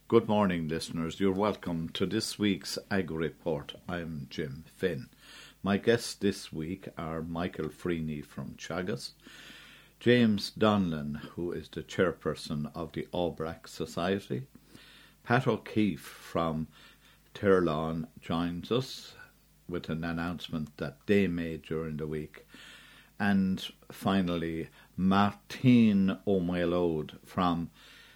Good morning, listeners. You're welcome to this week's Agri Report. I'm Jim Finn. My guests this week are Michael Freeney from Teagasc, James Donlan, who is the chairperson of the Aubrac Society, Pat O'Keefe from Tirlawn joins us with an announcement that they made during the week, and finally Martine O'Mailode from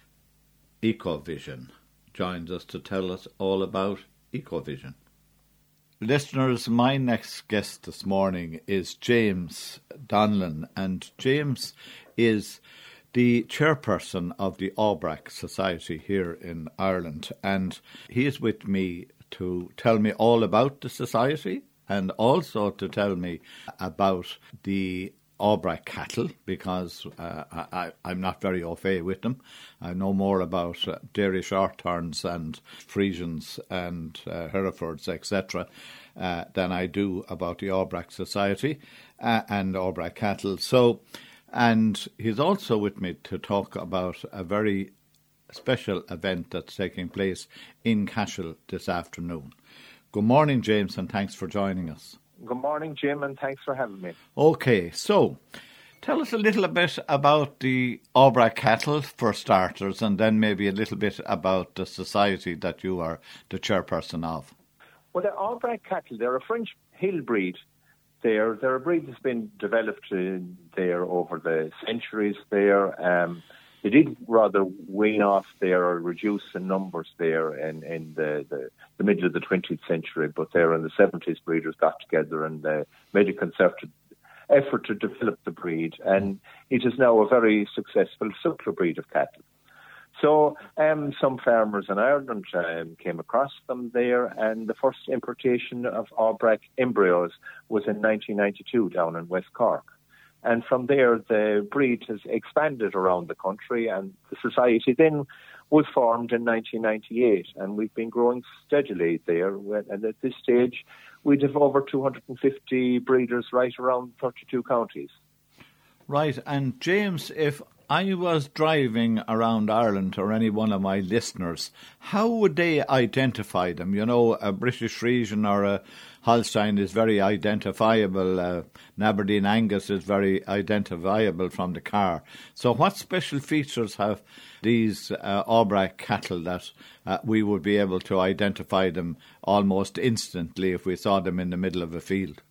Ecovision joins us to tell us all about Ecovision. Listeners, my next guest this morning is James Donlan, and James is the chairperson of the Aubrac Society here in Ireland, and he is with me to tell me all about the society and also to tell me about the Aubrac cattle, because I'm not very au fait with them. I know more about dairy shorthorns and Friesians and Herefords, etc., than I do about the Aubrac Society and Aubrac cattle. And he's also with me to talk about a very special event that's taking place in Cashel this afternoon. Good morning, James, and thanks for joining us. Good morning, Jim, and thanks for having me. Okay, so tell us a little bit about the Aubrac cattle for starters, and then maybe a little bit about the society that you are the chairperson of. Well, the Aubrac cattle, they're a French hill breed. They're a breed that's been developed there over the centuries there. They did rather wane off there or reduce in numbers there in the middle of the 20th century, but there in the 70s breeders got together and made a concerted effort to develop the breed, and it is now a very successful suckler breed of cattle. So some farmers in Ireland came across them there, and the first importation of Aubrac embryos was in 1992 down in West Cork. And from there, the breed has expanded around the country, and the society then was formed in 1998, and we've been growing steadily there. And at this stage, we'd have over 250 breeders right around 32 counties. Right, and James, if I was driving around Ireland, or any one of my listeners, how would they identify them? You know, a British Friesian or a Holstein is very identifiable. An Aberdeen Angus is very identifiable from the car. So what special features have these Aubrac cattle that we would be able to identify them almost instantly if we saw them in the middle of a field?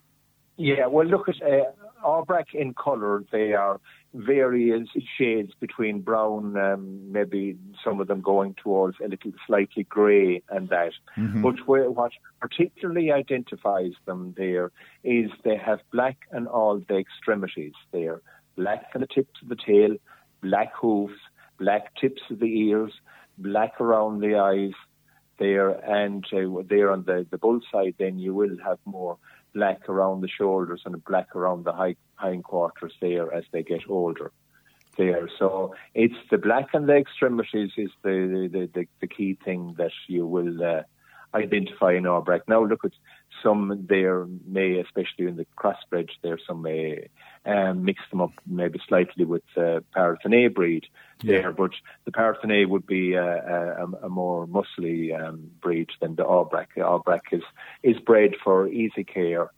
Yeah, well, look at Aubrac in colour. They are various shades between brown, maybe some of them going towards a little slightly grey and that. Mm-hmm. But what particularly identifies them there is they have black on all the extremities there. Black on the tips of the tail, black hooves, black tips of the ears, black around the eyes there, and there on the bull side then you will have more black around the shoulders and black around the hindquarters there as they get older there. So it's the black on the extremities is the key thing that you will identify in Aubrac. Now look at some there may, especially in the crossbred there, some may mix them up maybe slightly with Parthenier breed there, but the Parthenier would be a more muscly breed than the Aubrac. The Aubrac is bred for easy care.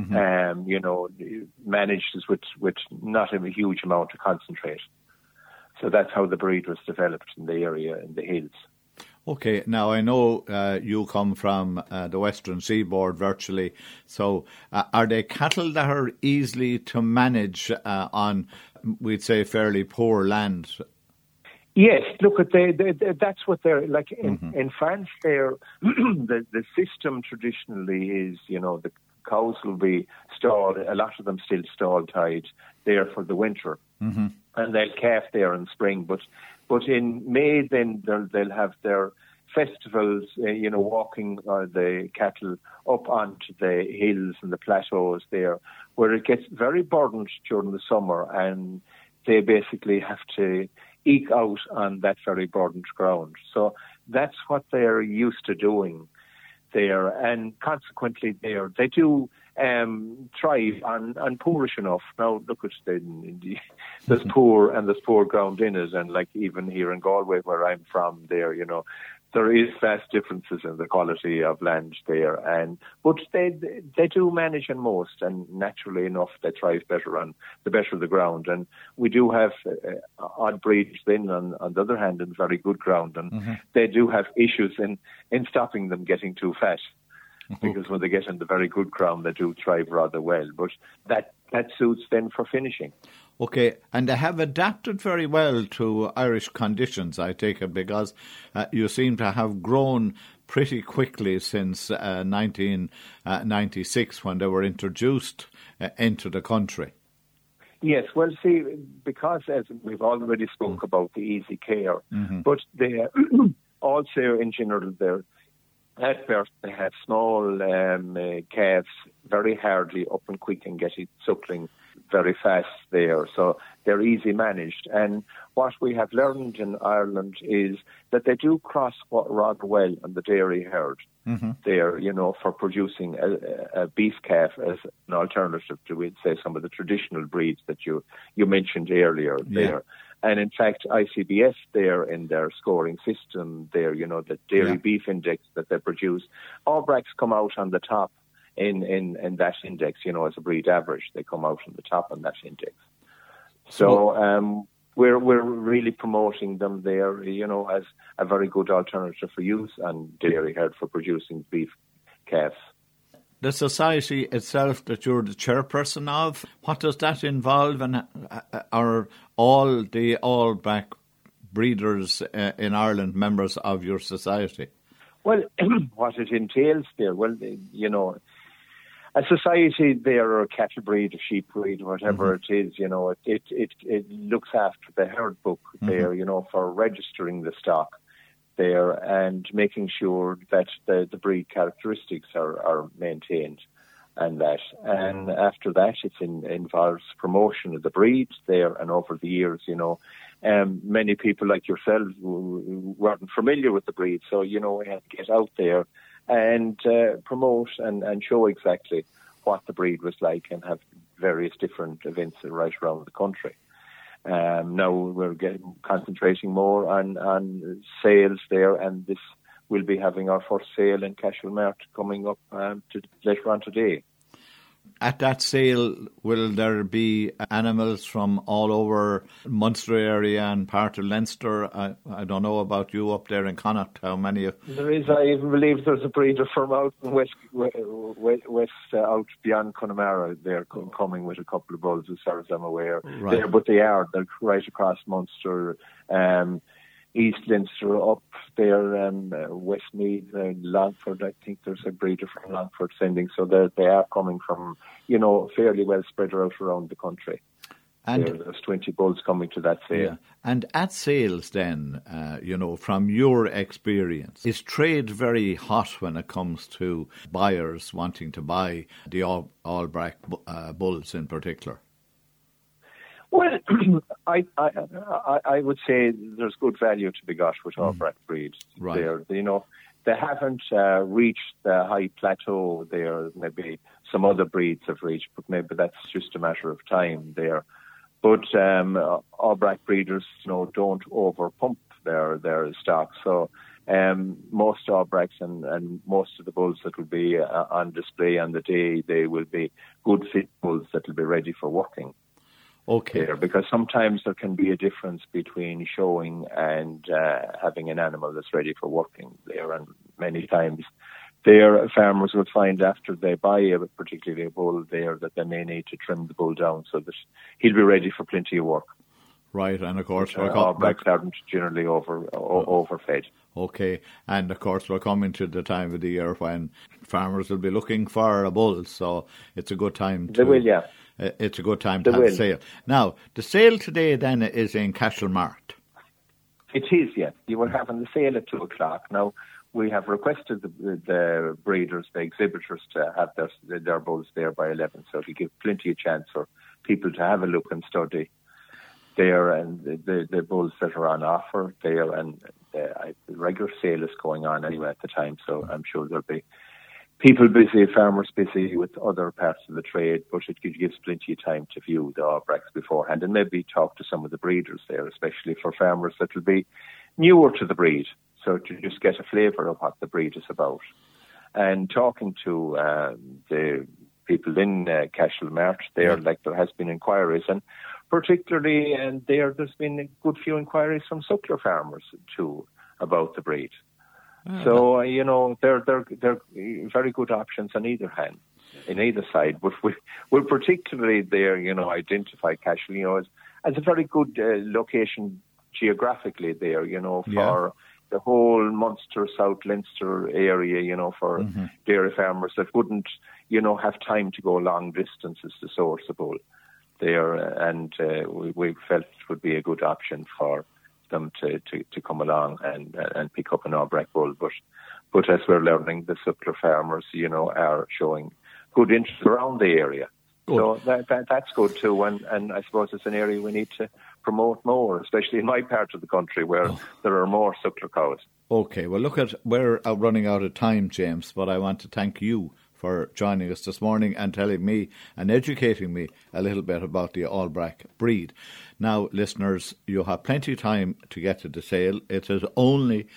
Mm-hmm. Manages with not a huge amount of concentrate. So that's how the breed was developed in the area, in the hills. Okay, now I know you come from the Western Seaboard virtually, so are they cattle that are easily to manage on, we'd say, fairly poor land? Yes, look at that's what they're like in France. There, the system traditionally is, the cows will be stalled. A lot of them still stall tied there for the winter, and they'll calf there in spring. But in May, then they'll have their festivals. Walking the cattle up onto the hills and the plateaus there, where it gets very burdened during the summer, and they basically have to eke out on that very burdened ground. So that's what they're used to doing there, and consequently they do thrive on poorish enough. Now, look at there's poor and there's poor ground in it, and like even here in Galway, where I'm from, there, there is vast differences in the quality of land there, but they do manage on most, and naturally enough, they thrive better on the better the ground. And we do have odd breeds then, on the other hand, in very good ground, and they do have issues in stopping them getting too fat. Because when they get in the very good ground, they do thrive rather well. But that suits them for finishing. Okay, and they have adapted very well to Irish conditions, I take it, because you seem to have grown pretty quickly since 1996 when they were introduced into the country. Yes, well, see, because as we've already spoke about the easy care, but they also in general at birth they have small calves, very hardy, up and quick and getting suckling very fast there. So they're easy managed. And what we have learned in Ireland is that they do cross rather well on the dairy herd there, for producing a beef calf as an alternative to, we'd say, some of the traditional breeds that you mentioned earlier there. And in fact, ICBS there in their scoring system there, the dairy beef index that they produce, Aubracs come out on the top in that index, as a breed average. They come out on the top on that index. So we're really promoting them there, as a very good alternative for use on dairy herd for producing beef calves. The society itself that you're the chairperson of, what does that involve, and are all the Aubrac breeders in Ireland members of your society? Well, what it entails there, a society there, or a cattle breed, a sheep breed, whatever it is, it looks after the herd book there, for registering the stock there and making sure that the breed characteristics are maintained and that. And after that, it involves promotion of the breeds there. And over the years, many people like yourselves weren't familiar with the breed. So, we had to get out there and promote and show exactly what the breed was like and have various different events right around the country. Now we're concentrating more on sales there, and this we'll be having our first sale in Cashel coming up later on today. At that sale, will there be animals from all over Munster area and part of Leinster? I don't know about you up there in Connacht, how many of... There is, I believe there's a breeder from out in west out beyond Connemara there coming with a couple of bulls, as far as I'm aware. Right. There, but they're right across Munster, East Leinster, up there, Westmeath, Longford. I think there's a breeder from Longford sending, so they are coming from, fairly well spread out around the country. And there's 20 bulls coming to that sale. Yeah. And at sales then, from your experience, is trade very hot when it comes to buyers wanting to buy the Aubrac bulls in particular? Well, I would say there's good value to be got with Aubrac breeds. Right. There, they haven't reached the high plateau there. Maybe some other breeds have reached, but maybe that's just a matter of time there. But Aubrac breeders, don't overpump their stock. So most Aubracs and most of the bulls that will be on display on the day, they will be good fit bulls that will be ready for working. Okay. Because sometimes there can be a difference between showing and having an animal that's ready for working there, and many times their farmers will find after they buy particularly a bull there that they may need to trim the bull down so that he'll be ready for plenty of work. Right, and of course Aubracs aren't generally overfed. Okay, and of course we're coming to the time of the year when farmers will be looking for a bull, so it's a good time to... They will, yeah. It's a good time to have a sale. Now, the sale today then is in Cashel Mart. It is, yes. You will have on the sale at 2:00. Now, we have requested the breeders, the exhibitors, to have their bulls there by 11, so to give plenty of chance for people to have a look and study there, and the bulls that are on offer there, and the regular sale is going on anyway at the time, so I'm sure there'll be people busy, farmers busy with other parts of the trade, but it gives plenty of time to view the Albracks beforehand and maybe talk to some of the breeders there, especially for farmers that will be newer to the breed, so to just get a flavour of what the breed is about. And talking to the people in Cashel-Mart there, like there has been inquiries, and particularly and there's been a good few inquiries from suckler farmers too about the breed. So, they're very good options on either hand, in either side. But we'll particularly there, identify Cashel, as a very good location geographically there, for the whole Munster, South Leinster area, for dairy farmers that wouldn't, have time to go long distances to source a bull there. And we felt it would be a good option for them to come along and pick up an Albrack bull. But as we're learning, the suckler farmers, are showing good interest around the area. Good. So that's good too. And I suppose it's an area we need to promote more, especially in my part of the country where there are more suckler cows. Okay, well, we're running out of time, James, but I want to thank you for joining us this morning and telling me and educating me a little bit about the Albrack breed. Now, listeners, you have plenty of time to get to the sale. It is only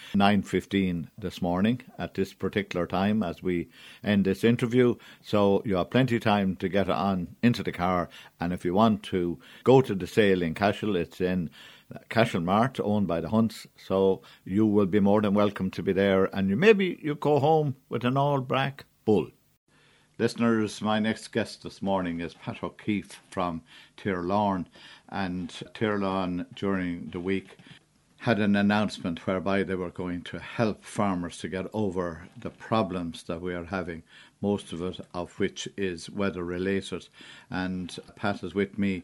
9:15 this morning at this particular time as we end this interview. So you have plenty of time to get on into the car. And if you want to go to the sale in Cashel, it's in Cashel-Mart, owned by the Hunts. So you will be more than welcome to be there. And maybe you go home with an Albrack bull. Listeners, my next guest this morning is Pat O'Keefe from Tirlawn, and Tirlawn during the week had an announcement whereby they were going to help farmers to get over the problems that we are having, most of it of which is weather related. And Pat is with me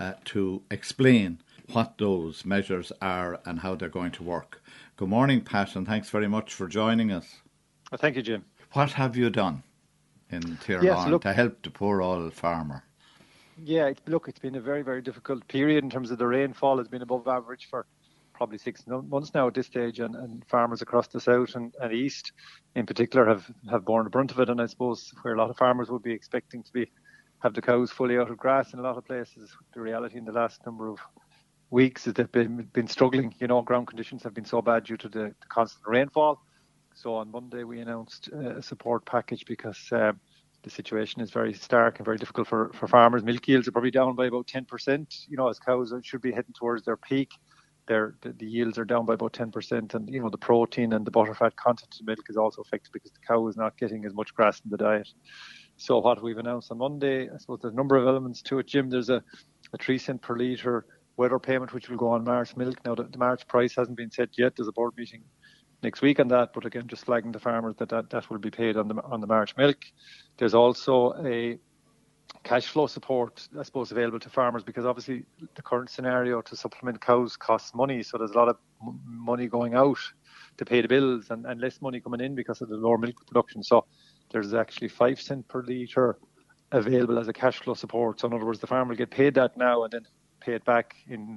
to explain what those measures are and how they're going to work. Good morning, Pat, and thanks very much for joining us. Well, thank you, Jim. What have you done in Tirlawn to help the poor old farmer? Yeah, it's been a very, very difficult period in terms of the rainfall. Has been above average for probably 6 months now at this stage, and farmers across the south and east in particular have borne the brunt of it. And I suppose where a lot of farmers would be expecting to have the cows fully out of grass in a lot of places, the reality in the last number of weeks is they've been struggling. Ground conditions have been so bad due to the constant rainfall. So on Monday we announced a support package because the situation is very stark and very difficult for farmers. Milk yields are probably down by about 10%, as cows should be heading towards their peak. The yields are down by about 10%, and the protein and the butterfat content of milk is also affected because the cow is not getting as much grass in the diet. So what we've announced on Monday, I suppose there's a number of elements to it, Jim. There's a 3 cent per litre weather payment which will go on March milk. Now the March price hasn't been set yet. There's a board meeting next week on that, but again, just flagging the farmers that will be paid on the March milk. There's also a cash flow support, I suppose, available to farmers because obviously the current scenario to supplement cows costs money, so there's a lot of money going out to pay the bills and less money coming in because of the lower milk production. So there's actually 5 cent per litre available as a cash flow support. So in other words, the farmer will get paid that now and then pay it back in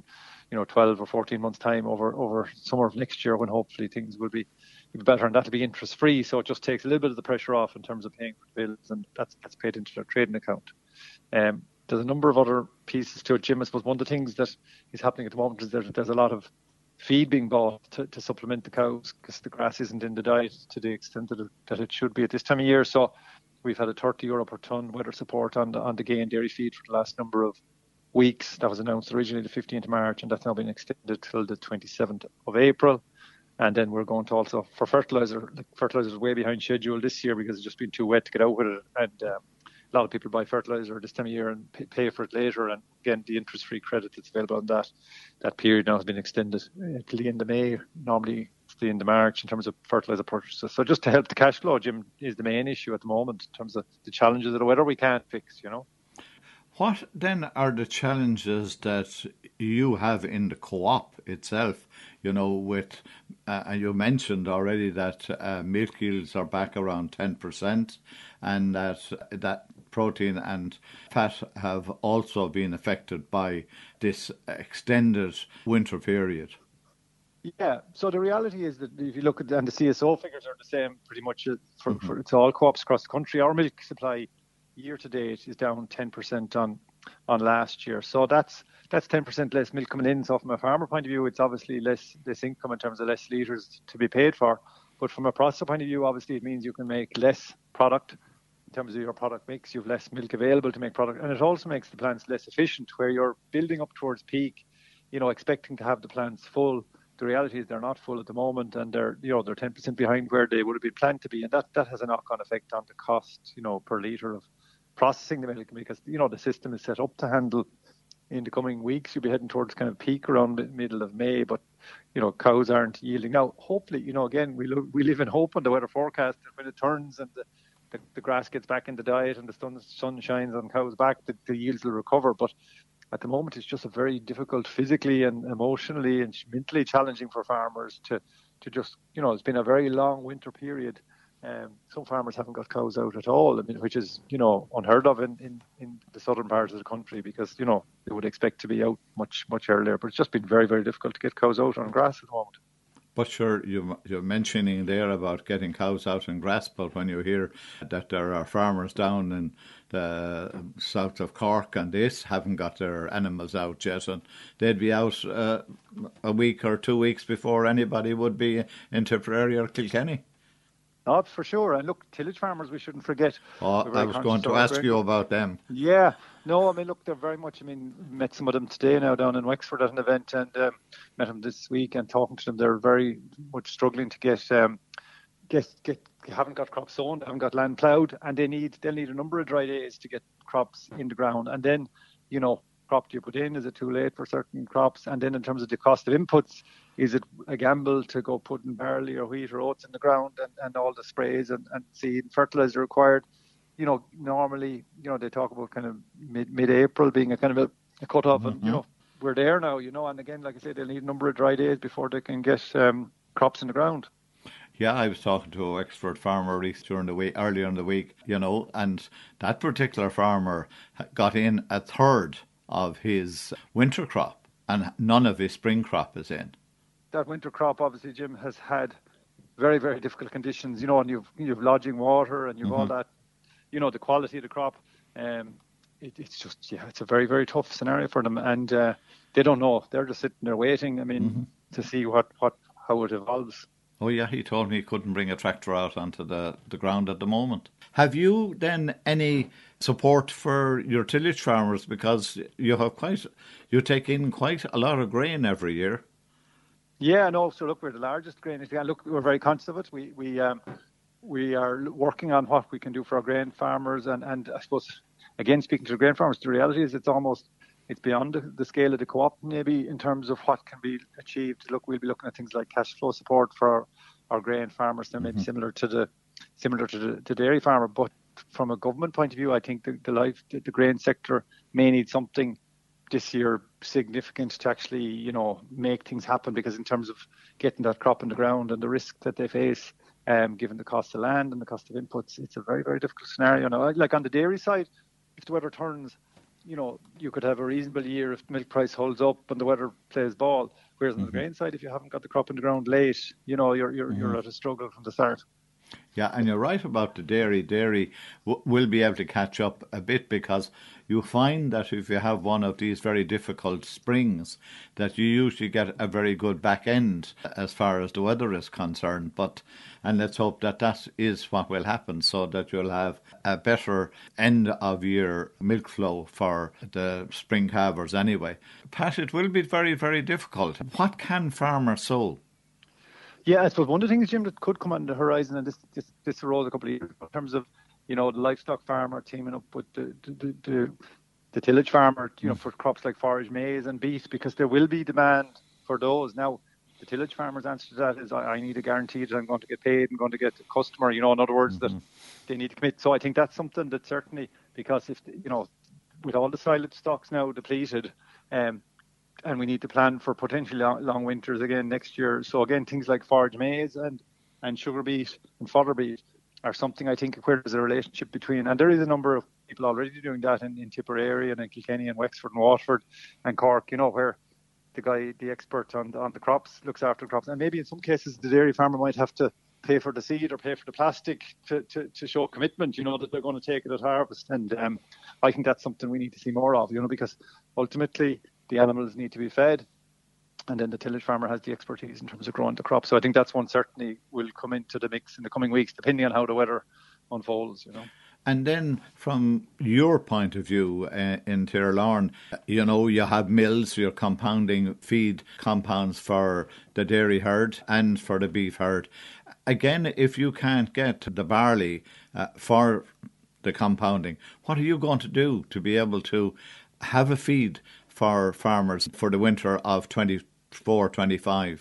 12 or 14 months time over summer of next year when hopefully things will be better, and that'll be interest free. So it just takes a little bit of the pressure off in terms of paying for the bills, and that's paid into their trading account. There's a number of other pieces to it, Jim. I suppose one of the things that is happening at the moment is that there's a lot of feed being bought to supplement the cows because the grass isn't in the diet to the extent that it should be at this time of year. So we've had a €30 per tonne weather support on the gain dairy feed for the last number of weeks. That was announced originally the 15th of March, and that's now been extended till the 27th of April. And then we're going to also, for fertiliser, fertiliser is way behind schedule this year because it's just been too wet to get out with it. And a lot of people buy fertiliser this time of year and pay for it later. And again, the interest-free credit that's available on that period now has been extended till the end of May. Normally it's the end of March in terms of fertiliser purchases. So just to help the cash flow, Jim, is the main issue at the moment in terms of the challenges of the weather we can't fix, What then are the challenges that you have in the co-op itself? With and you mentioned already that milk yields are back around 10%, and that protein and fat have also been affected by this extended winter period. Yeah, so the reality is that if you look at, and the CSO figures are the same pretty much for it's all co-ops across the country. Our milk supply year to date is down 10% on last year. So that's 10% less milk coming in. So from a farmer point of view, it's obviously less income in terms of less litres to be paid for. But from a processor point of view, obviously it means you can make less product in terms of your product mix. You have less milk available to make product, and it also makes the plants less efficient, where you're building up towards peak, expecting to have the plants full. The reality is they're not full at the moment, and they're 10% behind where they would have been planned to be, and that has a knock-on effect on the cost, per litre of processing the milk, because the system is set up to handle. In the coming weeks, you'll be heading towards kind of peak around the middle of May, but cows aren't yielding now. Hopefully, again, we live in hope on the weather forecast that when it turns and the grass gets back in the diet and the sun shines on cows back, the yields will recover. But at the moment, it's just a very difficult, physically and emotionally and mentally challenging for farmers to just, it's been a very long winter period. Some farmers haven't got cows out at all, which is, unheard of in the southern parts of the country, because, they would expect to be out much, much earlier. But it's just been very, very difficult to get cows out on grass at the moment. But sure, you're mentioning there about getting cows out on grass, but when you hear that there are farmers down in the south of Cork and this haven't got their animals out yet, and they'd be out a week or 2 weeks before anybody would be in Tipperary or Kilkenny. Oh, for sure. And look, tillage farmers, we shouldn't forget. I was going to ask you about them. Yeah. No, look, they're very much, met some of them today now down in Wexford at an event, and met them this week, and talking to them, they're very much struggling to get haven't got crops sown, haven't got land ploughed, and they'll need a number of dry days to get crops in the ground. And then, crop do you put in? Is it too late for certain crops? And then in terms of the cost of inputs, is it a gamble to go putting barley or wheat or oats in the ground and all the sprays and seed and fertilizer required? Normally, they talk about kind of mid-April being a kind of a cut-off, mm-hmm. and, we're there now, and again, like I say, they'll need a number of dry days before they can get crops in the ground. Yeah, I was talking to a Wexford farmer earlier in the week, and that particular farmer got in a third of his winter crop, and none of his spring crop is in. That winter crop, obviously, Jim, has had very, very difficult conditions, and you've lodging water, and you've mm-hmm. all that, the quality of the crop. It's just, it's a very, very tough scenario for them, and they don't know. They're just sitting there waiting, mm-hmm. to see how it evolves. Oh, yeah, he told me he couldn't bring a tractor out onto the ground at the moment. Have you then any support for your tillage farmers, because you take in quite a lot of grain every year? Yeah, no. So look, we're the largest grain. Look, we're very conscious of it. We are working on what we can do for our grain farmers, and I suppose, again, speaking to the grain farmers, the reality is it's beyond the scale of the co-op, maybe, in terms of what can be achieved. Look, we'll be looking at things like cash flow support for our grain farmers. They're maybe similar to the dairy farmer, but from a government point of view, I think the grain sector may need something this year significant to actually, make things happen, because in terms of getting that crop in the ground and the risk that they face, given the cost of land and the cost of inputs, it's a very, very difficult scenario. Now, like on the dairy side, if the weather turns, you could have a reasonable year if milk price holds up and the weather plays ball. Whereas on the grain side, if you haven't got the crop in the ground late, you're at a struggle from the start. Yeah, and you're right about the dairy. Dairy will be able to catch up a bit, because you find that if you have one of these very difficult springs, that you usually get a very good back end as far as the weather is concerned. And let's hope that is what will happen, so that you'll have a better end of year milk flow for the spring calvers anyway. Pat, it will be very, very difficult. What can farmers sow? Yeah, I suppose one of the things, Jim, that could come on the horizon, and this arose a couple of years ago, in terms of, the livestock farmer teaming up with the tillage farmer, for crops like forage maize and beet, because there will be demand for those. Now, the tillage farmer's answer to that is, I need a guarantee that I'm going to get paid and going to get a customer, in other words, that they need to commit. So I think that's something that certainly, because if, with all the silage stocks now depleted, and we need to plan for potentially long winters again next year. So again, things like forage maize and sugar beet and fodder beet are something, I think, where there's a relationship between, and there is a number of people already doing that in Tipperary and in Kilkenny and Wexford and Waterford and Cork, where the expert on the crops, looks after the crops. And maybe in some cases the dairy farmer might have to pay for the seed or pay for the plastic to show commitment, that they're going to take it at harvest. And I think that's something we need to see more of, because ultimately the animals need to be fed. And then the tillage farmer has the expertise in terms of growing the crop. So I think that's one certainly will come into the mix in the coming weeks, depending on how the weather unfolds, And then from your point of view in Tirlorn, you have mills, you're compounding feed compounds for the dairy herd and for the beef herd. Again, if you can't get the barley for the compounding, what are you going to do to be able to have a feed for farmers for the winter of 24-25?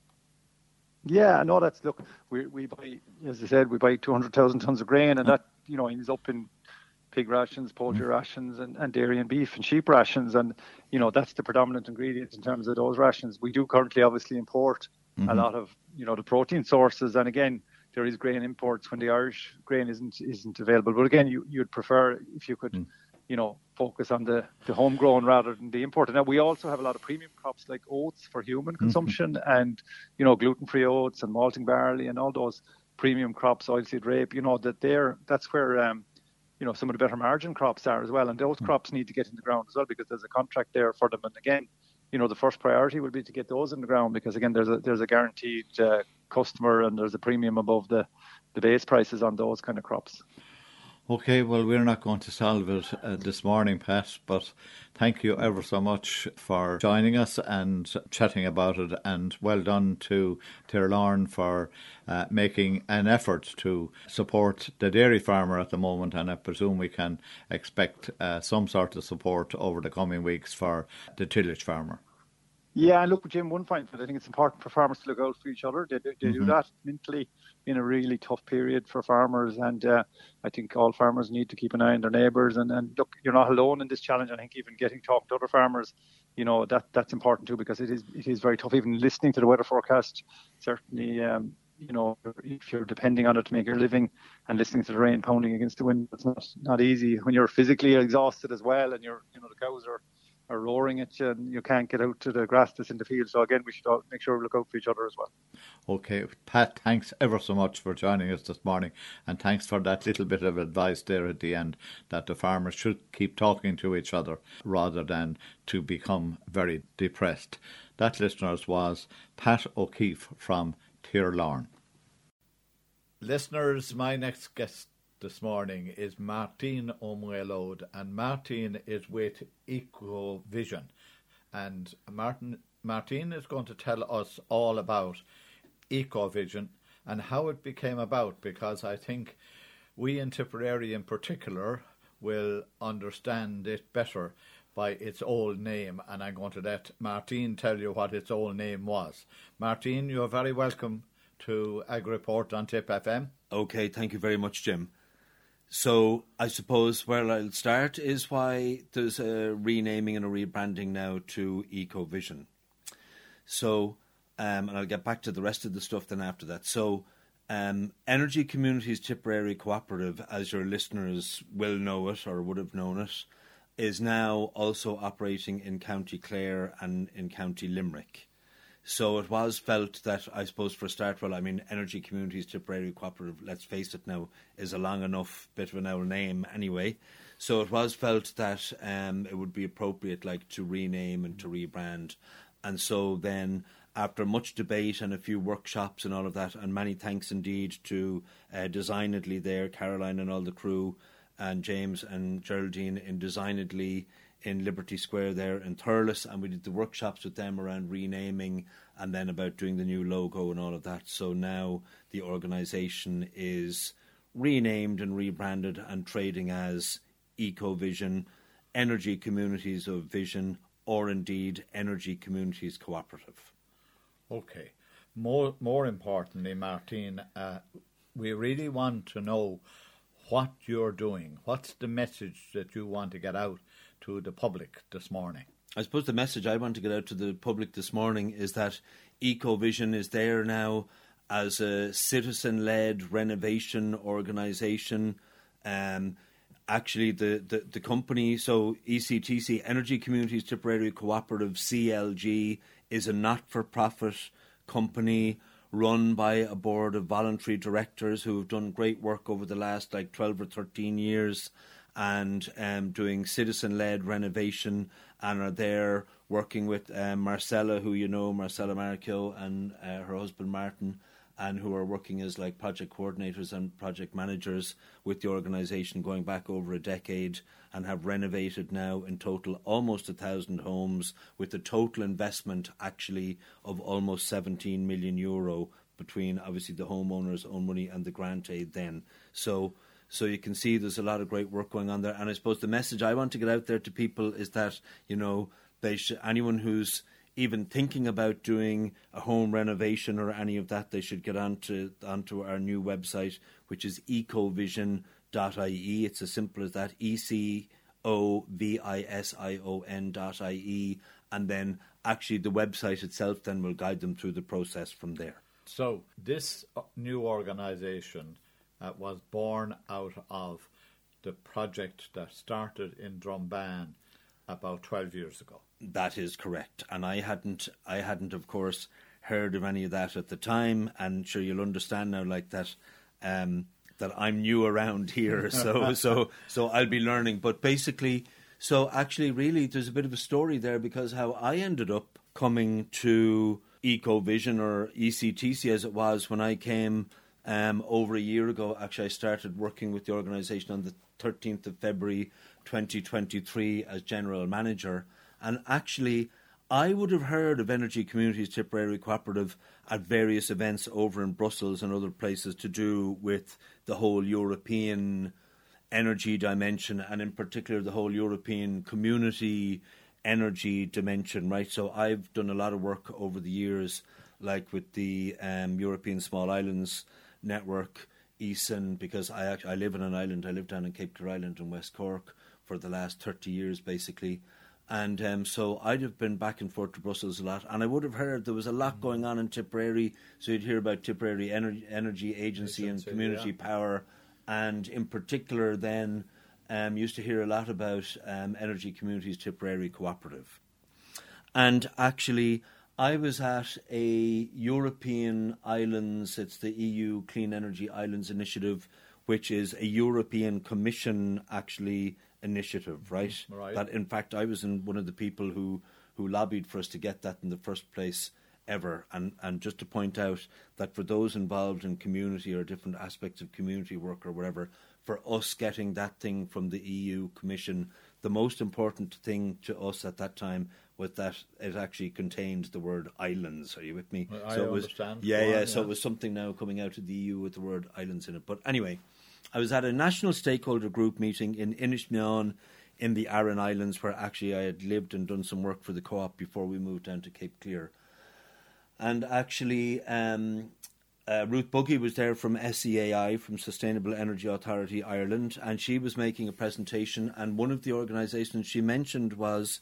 Yeah, no, look, we buy, as I said, we buy 200,000 tonnes of grain, and that, ends up in pig rations, poultry rations, and dairy and beef and sheep rations. And, that's the predominant ingredient in terms of those rations. We do currently obviously import a lot of, the protein sources. And again, there is grain imports when the Irish grain isn't available. But again, you'd prefer if you could, focus on the homegrown rather than the imported. Now, we also have a lot of premium crops like oats for human consumption and, gluten-free oats and malting barley and all those premium crops, oilseed rape, that's where, some of the better margin crops are as well. And those crops need to get in the ground as well because there's a contract there for them. And again, the first priority will be to get those in the ground because, again, there's a guaranteed customer and there's a premium above the base prices on those kind of crops. Okay, well, we're not going to solve it this morning, Pat, but thank you ever so much for joining us and chatting about it, and well done to Tirlorn for making an effort to support the dairy farmer at the moment, and I presume we can expect some sort of support over the coming weeks for the tillage farmer. Yeah, and look, Jim, one point, but I think it's important for farmers to look out for each other. They do that mentally in a really tough period for farmers, and I think all farmers need to keep an eye on their neighbours. And look, you're not alone in this challenge. I think even getting talked to other farmers, that's important too because it is very tough. Even listening to the weather forecast, certainly, if you're depending on it to make your living, and listening to the rain pounding against the wind, it's not easy when you're physically exhausted as well, and the cows are roaring at you and you can't get out to the grass that's in the field. So again, we should all make sure we look out for each other as well. Okay, Pat, thanks ever so much for joining us this morning, and thanks for that little bit of advice there at the end that the farmers should keep talking to each other rather than to become very depressed. That, listeners, was Pat O'Keefe from Tirlorn. Listeners, my next guest this morning is Martin O'Muelode, and Martin is with Ecovision, and Martin is going to tell us all about Ecovision and how it became about, because I think we in Tipperary in particular will understand it better by its old name, and I'm going to let Martin tell you what its old name was. Martin, you're very welcome to Ag Report on Tip FM. Okay, thank you very much, Jim. So I suppose where I'll start is why there's a renaming and a rebranding now to Ecovision. So, and I'll get back to the rest of the stuff then after that. So, Energy Communities Tipperary Cooperative, as your listeners will know it or would have known it, is now also operating in County Clare and in County Limerick. So it was felt that, I suppose, for a start, Energy Communities Tipperary Cooperative, let's face it now, is a long enough bit of an old name anyway. So it was felt that it would be appropriate, to rename and to rebrand. And so then, after much debate and a few workshops and all of that, and many thanks indeed to Designedly there, Caroline and all the crew, and James and Geraldine in Designedly in Liberty Square there in Thurles, and we did the workshops with them around renaming and then about doing the new logo and all of that. So now the organisation is renamed and rebranded and trading as Ecovision, Energy Communities of Vision, or indeed Energy Communities Cooperative. Okay. More importantly, Martin, we really want to know what you're doing. What's the message that you want to get out to the public this morning? I suppose the message I want to get out to the public this morning is that Ecovision is there now as a citizen-led renovation organisation. actually the company, so ECTC, Energy Communities Tipperary Cooperative, CLG, is a not-for-profit company run by a board of voluntary directors who have done great work over the last 12 or 13 years and doing citizen-led renovation, and are there working with Marcella, who you know, Marcella Marchio, and her husband Martin, and who are working as project coordinators and project managers with the organisation going back over a decade, and have renovated now in total almost 1,000 homes with a total investment actually of almost €17 million between obviously the homeowners' own money and the grant aid then. So you can see there's a lot of great work going on there. And I suppose the message I want to get out there to people is that, anyone who's even thinking about doing a home renovation or any of that, they should get onto our new website, which is ecovision.ie. It's as simple as that, ecovision.ie, and then actually the website itself then will guide them through the process from there. So this new organisation was born out of the project that started in Drumban about 12 years ago. That is correct, and I hadn't of course heard of any of that at the time, and sure you'll understand now that I'm new around here, so I'll be learning. But basically, so actually really there's a bit of a story there, because how I ended up coming to Ecovision, or ECTC as it was, when I came over a year ago. Actually, I started working with the organisation on the 13th of February 2023 as general manager. And actually, I would have heard of Energy Communities Tipperary Cooperative at various events over in Brussels and other places to do with the whole European energy dimension, and in particular the whole European community energy dimension, right? So I've done a lot of work over the years, with the European Small Islands Network, ESON, because I live on an island. I live down in Cape Clear Island in West Cork for the last 30 years, basically. And so I'd have been back and forth to Brussels a lot, and I would have heard there was a lot going on in Tipperary. So you'd hear about Tipperary Energy Agency and Community Power, and in particular then used to hear a lot about Energy Communities Tipperary Cooperative. And actually, I was at a European Islands, it's the EU Clean Energy Islands Initiative, which is a European Commission actually initiative, right? That, in fact, I was one of the people who lobbied for us to get that in the first place ever. And just to point out that for those involved in community or different aspects of community work or whatever, for us getting that thing from the EU Commission, the most important thing to us at that time was that it actually contained the word islands. Are you with me? Well, I understand. So it was something now coming out of the EU with the word islands in it. But anyway, I was at a national stakeholder group meeting in Inishmillan in the Aran Islands, where actually I had lived and done some work for the co-op before we moved down to Cape Clear. And actually, Ruth Buggy was there from SEAI, from Sustainable Energy Authority Ireland, and she was making a presentation, and one of the organisations she mentioned was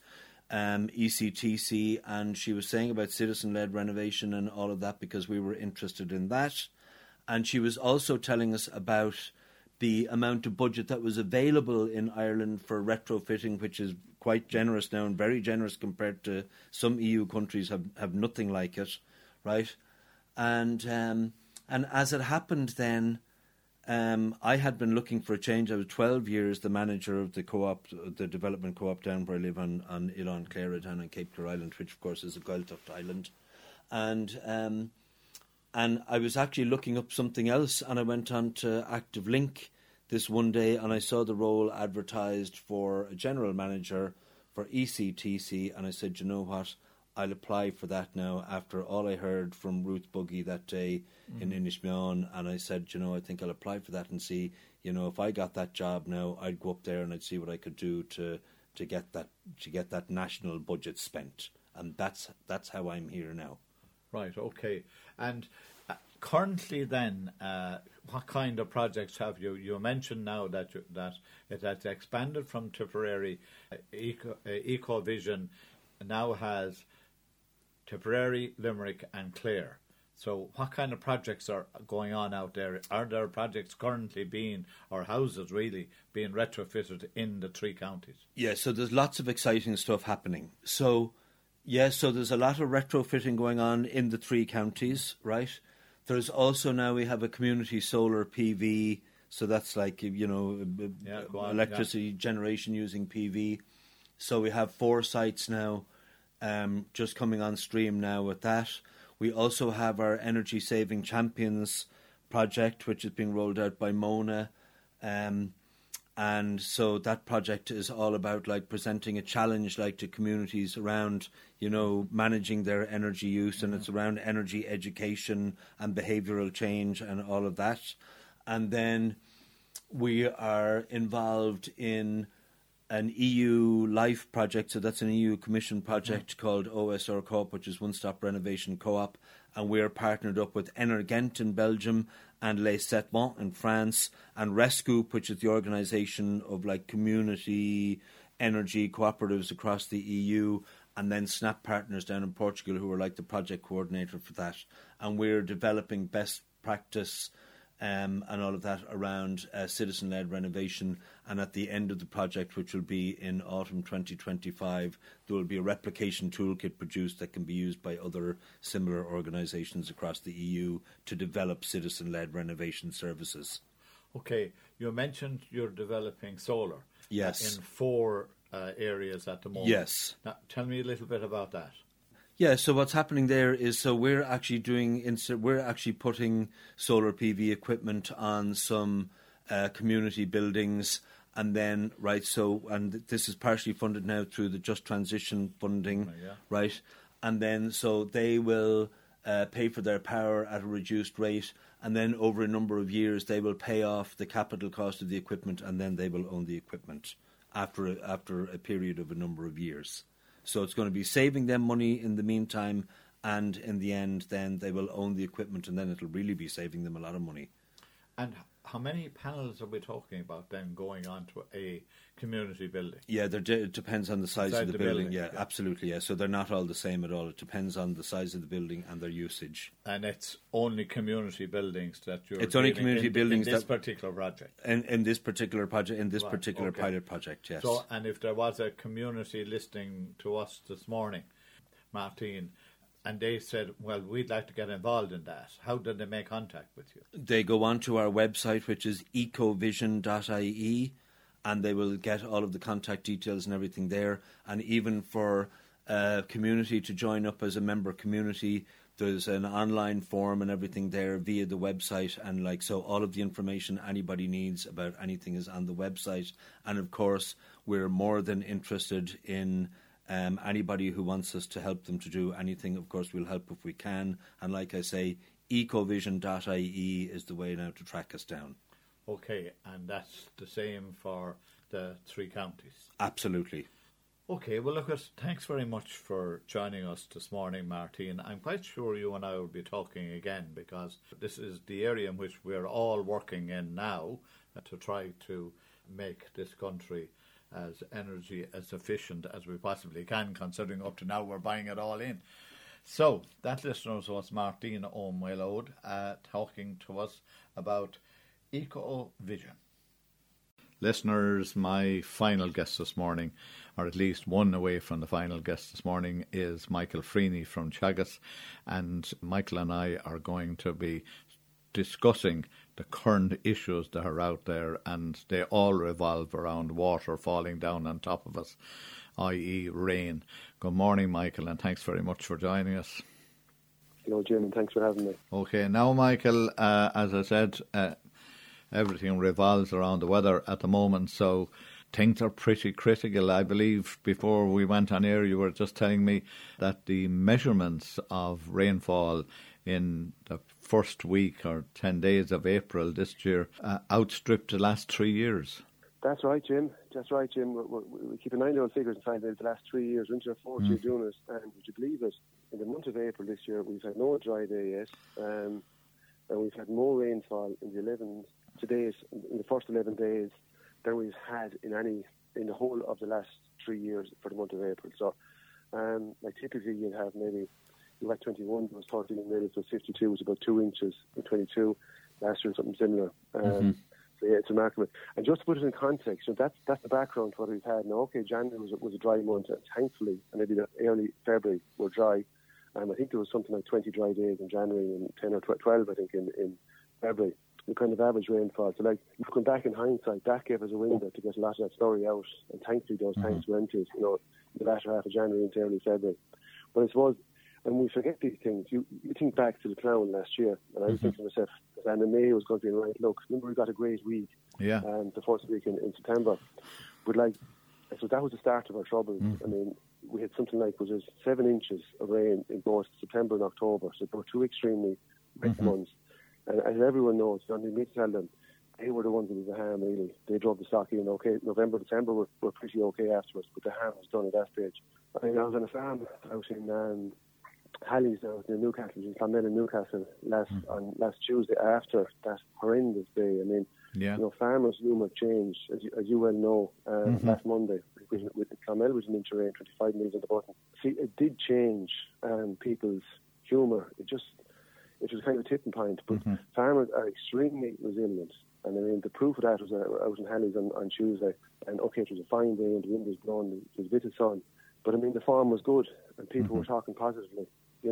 ECTC, and she was saying about citizen-led renovation and all of that because we were interested in that. And she was also telling us about the amount of budget that was available in Ireland for retrofitting, which is quite generous now and very generous compared to some EU countries have nothing like it, right? And as it happened then, I had been looking for a change. I was 12 years the manager of the co-op, the development co-op down where I live on Ilan Clara down on Cape Clear Island, which of course is a Gaeltacht island. And I was actually looking up something else, and I went on to Active Link this one day, and I saw the role advertised for a general manager for ECTC, and I said, you know what, I'll apply for that now after all I heard from Ruth Buggy that day in Inishmillan. And I said, you know, I think I'll apply for that and see, you know, if I got that job now, I'd go up there and I'd see what I could do to get that national budget spent. And that's how I'm here now. Right, okay. And currently then, what kind of projects have you? You mentioned now that it has expanded from Tipperary. Ecovision now has Tipperary, Limerick and Clare. So what kind of projects are going on out there? Are there projects currently being, or houses really, being retrofitted in the 3 counties? Yeah, so there's lots of exciting stuff happening. So there's a lot of retrofitting going on in the 3 counties, right? There's also now we have a community solar PV, so that's like, electricity generation using PV. So we have 4 sites now just coming on stream now with that. We also have our Energy Saving Champions project, which is being rolled out by Mona. And so that project is all about like presenting a challenge like to communities around, managing their energy use, and it's around energy education and behavioural change and all of that. And then we are involved in an EU LIFE project, so that's an EU Commission project called OSR Co-op, which is One Stop Renovation Co-op, and we're partnered up with Energent in Belgium and Les Sept-Vents in France, and Rescoop, which is the organisation of like community energy cooperatives across the EU, and then Snap Partners down in Portugal, who are like the project coordinator for that. And we're developing best practice and all of that around citizen-led renovation. And at the end of the project, which will be in autumn 2025, there will be a replication toolkit produced that can be used by other similar organisations across the EU to develop citizen-led renovation services. Okay, you mentioned you're developing solar. Yes. In 4 areas at the moment. Yes. Now, tell me a little bit about that. Yeah, so what's happening there is we're actually putting solar PV equipment on some community buildings, and then and this is partially funded now through the Just Transition funding, right? And then so they will pay for their power at a reduced rate, and then over a number of years they will pay off the capital cost of the equipment, and then they will own the equipment after a period of a number of years. So it's going to be saving them money in the meantime, and in the end, then they will own the equipment, and then it'll really be saving them a lot of money. And how many panels are we talking about then going on to a community building? Yeah, it depends on the size of the building. Yeah, absolutely. Yeah, so they're not all the same at all. It depends on the size of the building and their usage. And it's only community buildings that you're. It's only community buildings in this particular project. In this particular project, pilot project, yes. So, and if there was a community listening to us this morning, Martine, and they said, well, we'd like to get involved in that, how did they make contact with you? They go on to our website, which is ecovision.ie, and they will get all of the contact details and everything there. And even for a community to join up as a member community, there's an online form and everything there via the website. And so all of the information anybody needs about anything is on the website. And of course, we're more than interested in anybody who wants us to help them to do anything. Of course, we'll help if we can. And like I say, ecovision.ie is the way now to track us down. Okay, and that's the same for the 3 counties? Absolutely. Okay, well, look, thanks very much for joining us this morning, Martine. I'm quite sure you and I will be talking again, because this is the area in which we're all working in now to try to make this country as energy as efficient as we possibly can, considering up to now we're buying it all in. So that, listeners, was Martine O'Mullode talking to us about EcoVision. Listeners, my final guest this morning, or at least one away from the final guest this morning, is Michael Freeney from Teagasc, and Michael and I are going to be discussing the current issues that are out there, and they all revolve around water falling down on top of us, i.e. rain. Good morning, Michael, and thanks very much for joining us. Hello, Jim, and thanks for having me. Okay, now, Michael, as I said, everything revolves around the weather at the moment, so things are pretty critical. I believe before we went on air, you were just telling me that the measurements of rainfall in the first week or 10 days of April this year outstripped the last 3 years. That's right, Jim. We keep an eye on those figures and find out the last 3 years, into our fourth year doing it. And would you believe it? In the month of April this year, we've had no dry day yet, and we've had more rainfall in the first 11 days than we've had in the whole of the last 3 years for the month of April. So, typically you'll have maybe we were at 21, there was 13 in Wales, so 52 was about 2 inches in 22. Last year, something similar. So yeah, it's remarkable. And just to put it in context, that's the background to what we've had. Now, okay, January was a dry month, and thankfully, and maybe the early February were dry. I think there was something like 20 dry days in January and 10 or 12, I think, in February. The kind of average rainfall. So, like, looking back in hindsight, that gave us a window to get a lot of that story out. And thankfully, those tanks were emptied, in the latter half of January into early February. But I suppose, and we forget these things. You think back to the Clown last year, and I was thinking to myself, and in May was going to be a right look. Remember, we got a great week, the first week in September. But so that was the start of our troubles. I mean, we had something like 7 inches of rain in both September and October, so there were 2 extremely wet months. And as everyone knows, I need to tell them, they were the ones that did the harm, really. They drove the stock in, okay. November, December were pretty okay afterwards, but the harm was done at that stage. I mean, I was on a farm out in Halley's out in Newcastle, in Clonmel in Newcastle, last Tuesday after that horrendous day. I mean, farmers' humour changed, as you well know, last Monday. With Clonmel was an inch of rain, 25 mils on the button. See, it did change people's humour. It was kind of a tipping point, but farmers are extremely resilient. And I mean, the proof of that was out in Halley's on Tuesday. And okay, it was a fine day and the wind was blowing, there was a bit of sun. But I mean, the farm was good and people were talking positively,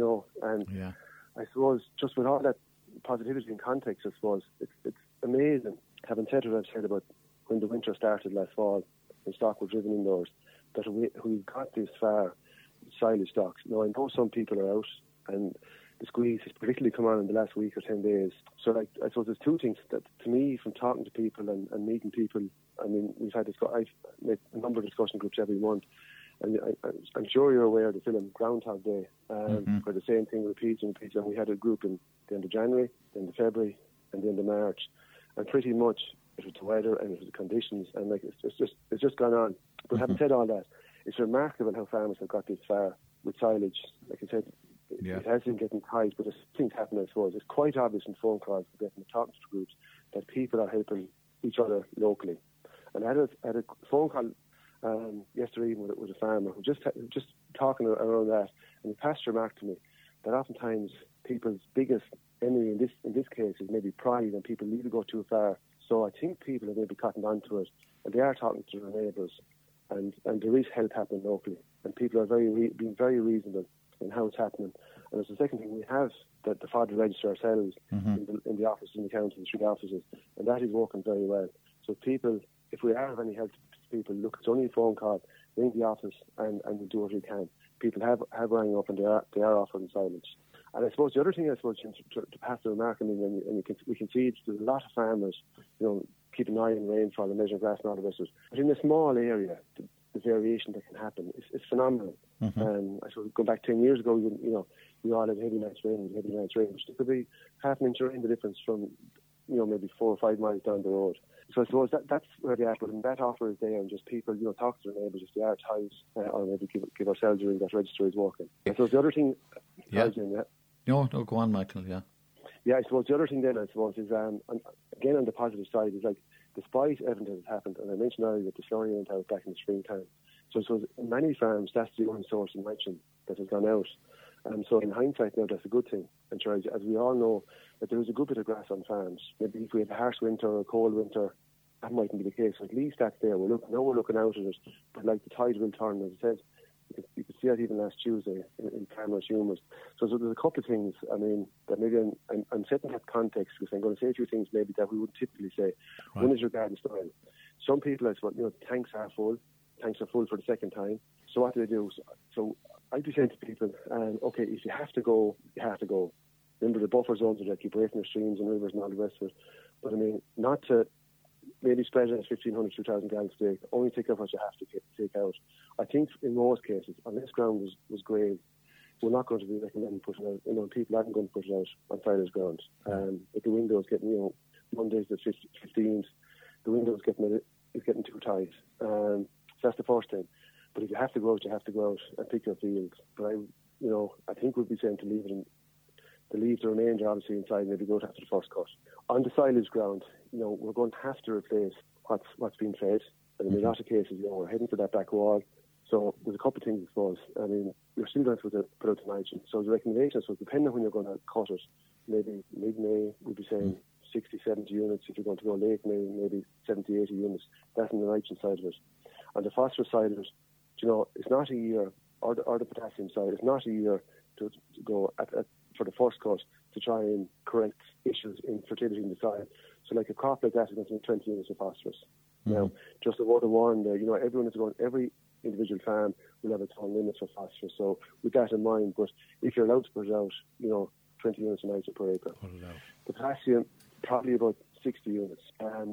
And I suppose just with all that positivity in context, I suppose, it's amazing, having said what I've said about when the winter started last fall and stock were driven indoors, that we got this far with silage stocks. Now, I know some people are out and the squeeze has particularly come on in the last week or 10 days. So, I suppose there's 2 things that, to me, from talking to people and meeting people, I mean, I've made a number of discussion groups every month, and I'm sure you're aware of the film Groundhog Day, where the same thing repeats and repeats. And we had a group in the end of January, the end of February, and the end of March, and pretty much it was the weather and it was the conditions, and it's just gone on. But having said all that, it's remarkable how farmers have got this far with silage. Like I said, it has been getting tight, but there's things happening, I suppose. It's quite obvious in phone calls, getting talking to groups, that people are helping each other locally. And I had a phone call yesterday evening with a farmer who just talking around that, and he passed a remark to me that oftentimes people's biggest enemy in this case is maybe pride, and people need to go too far. So I think people have maybe cottoned onto it, and they are talking to their neighbours, and there is help happening locally, and people are being very reasonable in how it's happening. And there's the second thing, we have the fodder register ourselves in the office, in the county, the 3 offices, and that is working very well. So people, if we are of any help to people, look, it's only a phone call, ring the office, and we'll do what we can. People have rang up, and they are offering silage. And I suppose the other thing, to pass the remark, I mean, we can see there's a lot of farmers, keep an eye on rainfall and measure grass and all the rest of it. But in a small area, the variation that can happen is phenomenal. I suppose going back 10 years ago, we all had heavy nights rain, which could be half an inch of rain, the difference from, maybe 4 or 5 miles down the road. So I suppose that's where they are, but that offer is there, and just people, talk to their neighbours if they are tight, or maybe give ourselves a ring, that register is working. I suppose the other thing, No, go on, Michael, Yeah, I suppose the other thing then, is, again on the positive side, is despite everything that has happened, and I mentioned earlier that the slurry went out back in the springtime, so in many farms, that's the only source of nitrogen that has gone out. So in hindsight now, that's a good thing. And sure, as we all know, that there is a good bit of grass on farms. Maybe if we had a harsh winter or a cold winter, that mightn't be the case. So at least that's there. We're looking out at it, but the tide will turn, as I said. You could see that even last Tuesday in farmers' humours. So there's a couple of things, I mean, that maybe I'm setting that context, because I'm going to say a few things maybe that we wouldn't typically say. Right. One is regarding style. Some people, I suppose, tanks are full for the second time. So what do they do? So I'd be saying to people, okay, if you have to go, you have to go. Remember, the buffer zones are there, keep away from the streams and rivers and all the rest of it. But I mean, not to maybe spread it at 1,500, 2,000 gallons a day, only take out what you have to take out. I think in most cases, unless ground was grave, we're not going to be recommending putting out, people aren't going to put it out on silage ground. If the window is getting, Monday's the 15th, the window is getting too tight. So that's the first thing. But if you have to go out, you have to go out and pick your fields. But I think we'd be saying to leave the remainder obviously inside and maybe go out after the first cut. On the silage ground, we're going to have to replace what's been fed. And in a lot of cases, we're heading for that back wall. So there's a couple of things, I suppose. I mean, you're still going to put out the nitrogen. So the recommendation, so depending on when you're going to cut it, maybe mid-May, we'd be saying 60, 70 units. If you're going to go late May, maybe 70, 80 units. That's on the nitrogen side of it. On the phosphorus side of it, it's not a year, or the potassium side, it's not a year to go for the first cut to try and correct issues in fertility in the soil. So like a crop like that is going to need 20 units of phosphorus. Mm-hmm. Now, just a word of warning there, every individual farm will have its own limits for phosphorus. So with that in mind, but if you're allowed to put it out, 20 units of nitrogen per acre. Put it out. The potassium, probably about 60 units.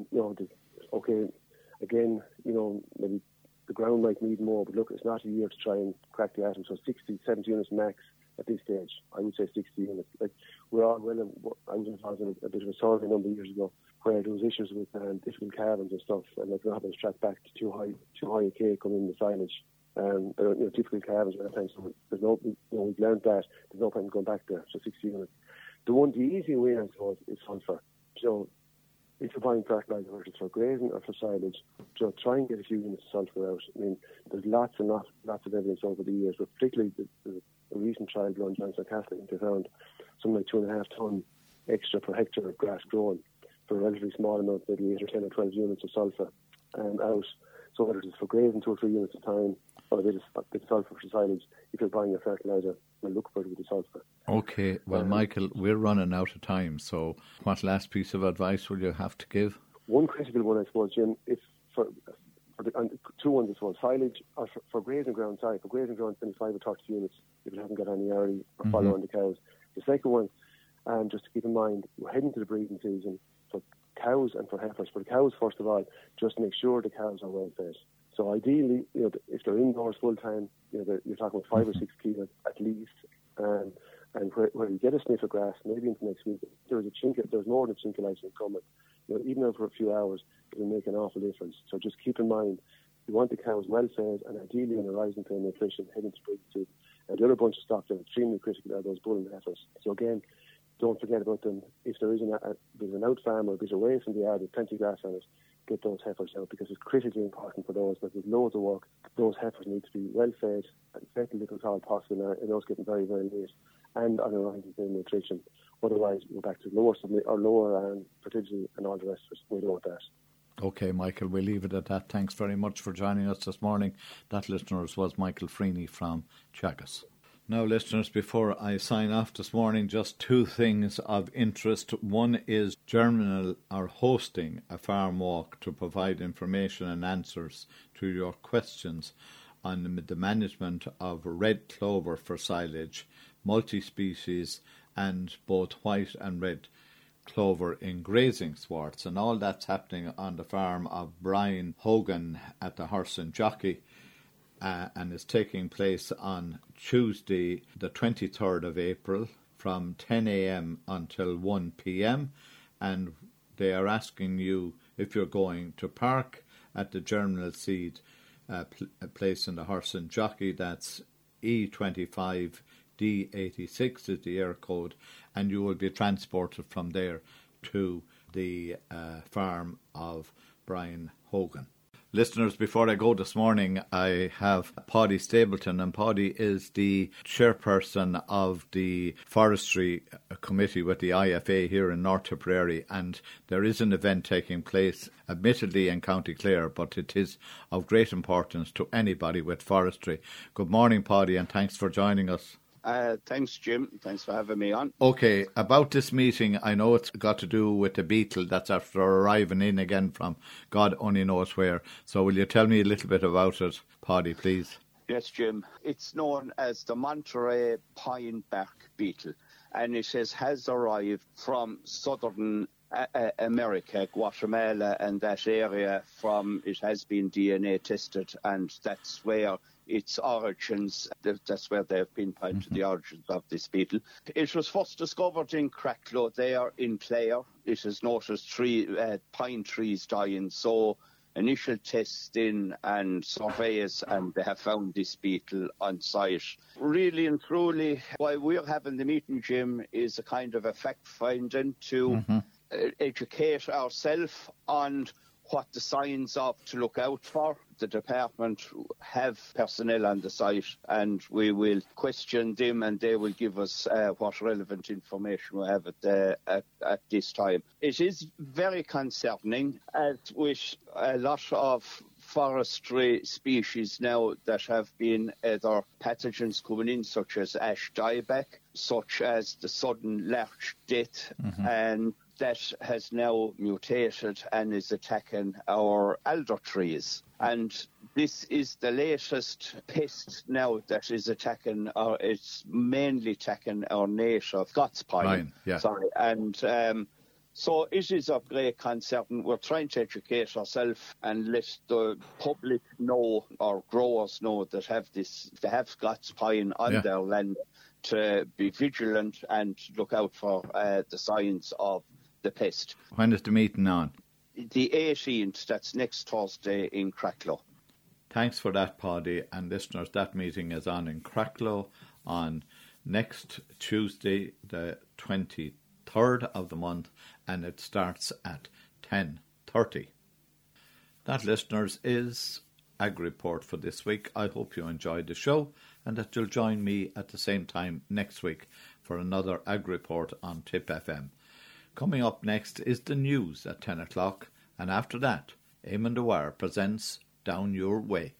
Again, maybe the ground might need more, but look, it's not a year to try and crack the atom. So 60, 70 units max at this stage. I would say 60 units. Like, we're all I was involved in a bit of a survey a number of years ago where there was issues with difficult carbons and stuff, and like, we're having to track back to too high a K coming in the silage. Difficult carbons at that time. So there's we've learned that there's no point going back there. So 60 units. The easy way, I suppose, is sulphur. So if you're buying fertilizer, whether it's for grazing or for silage, try and get a few units of sulphur out. I mean, there's lots of evidence over the years, but particularly a recent trial done, Johnson Catholic, they found something like 2.5 ton extra per hectare of grass growing for a relatively small amount, maybe 8 or 10 or 12 units of sulphur out. So whether it's for grazing 2 or 3 units at a time, or a bit of sulphur for silage, if you're buying a fertilizer, we'll look for it with the sulphur. Okay, well, Michael, we're running out of time, so what last piece of advice will you have to give? One critical one, I suppose, Jim, if two ones, I suppose, silage, or for grazing ground, 25 or 30 units, if you haven't got any early or follow on the cows. The second one, just to keep in mind, we're heading to the breeding season for cows and for heifers. For the cows, first of all, just make sure the cows are well fed. So ideally, if they're indoors full time, you're talking about 5 or 6 kilos at least. And where you get a sniff of grass, maybe into next week, there's more than a chink of light coming. Even though for a few hours, it will make an awful difference. So just keep in mind, you want the cows well fed and ideally on a rising to nutrition heading to breeding season. And the other bunch of stock that are extremely critical are those bull and heifers. So again, don't forget about them. If there's an out farm or a bit away from the yard with plenty of grass on it, get those heifers out, because it's critically important for those. But there's loads of work. Those heifers need to be well fed and fed as little as all possible, and those getting very, very late and on a rising to nutrition. Otherwise, we're back to lower fertility and all the rest of it. We don't want that. Okay, Michael, we'll leave it at that. Thanks very much for joining us this morning. That, listeners, was Michael Freeney from Teagasc. Now, listeners, before I sign off this morning, just 2 things of interest. One is Germinal are hosting a farm walk to provide information and answers to your questions on the management of red clover for silage, multi-species, and both white and red clover in grazing swarts. And all that's happening on the farm of Brian Hogan at the Horse and Jockey. And is taking place on Tuesday, the 23rd of April, from 10 a.m. until 1 p.m. And they are asking you if you're going to park at the Germinal Seed place in the Horse and Jockey. That's E25 D86 is the air code, and you will be transported from there to the farm of Brian Hogan. Listeners, before I go this morning, I have Paddy Stapleton, and Paddy is the chairperson of the Forestry Committee with the IFA here in North Tipperary, and there is an event taking place, admittedly in County Clare, but it is of great importance to anybody with forestry. Good morning, Paddy, and thanks for joining us. Thanks, Jim. Thanks for having me on. Okay, about this meeting, I know it's got to do with the beetle that's after arriving in again from God only knows where. So will you tell me a little bit about it, Paddy, please? Yes, Jim. It's known as the Monterey pine bark beetle, and it has arrived from southern America, Guatemala, and that area. It has been DNA tested, and that's where its origins, that's where they've pinpointed the origins of this beetle. It was first discovered in Cracklow there in Clare. It has noticed pine trees dying, so initial testing and surveys, and they have found this beetle on site. Really and truly, why we're having the meeting, Jim, is a kind of a fact-finding to educate ourselves on what the signs are to look out for. The department have personnel on the site, and we will question them, and they will give us what relevant information we have at this time. It is very concerning, as with a lot of forestry species now that have been either pathogens coming in, such as ash dieback, such as the sudden larch death, and that has now mutated and is attacking our alder trees. And this is the latest pest now that is attacking, it's mainly attacking our native Scots pine. Yeah. So it is of great concern. We're trying to educate ourselves and let the public know, or growers know, that they have Scots pine on their land, to be vigilant and look out for the signs of the pest. When is the meeting on? The 18th, that's next Thursday in Cracklow. Thanks for that, Paddy. And listeners, that meeting is on in Cracklow on next Tuesday, the 23rd of the month, and it starts at 10:30. That, listeners, is Ag Report for this week. I hope you enjoyed the show and that you'll join me at the same time next week for another Ag Report on Tip FM. Coming up next is the news at 10 o'clock, and after that, Eamon Dwyer presents Down Your Way.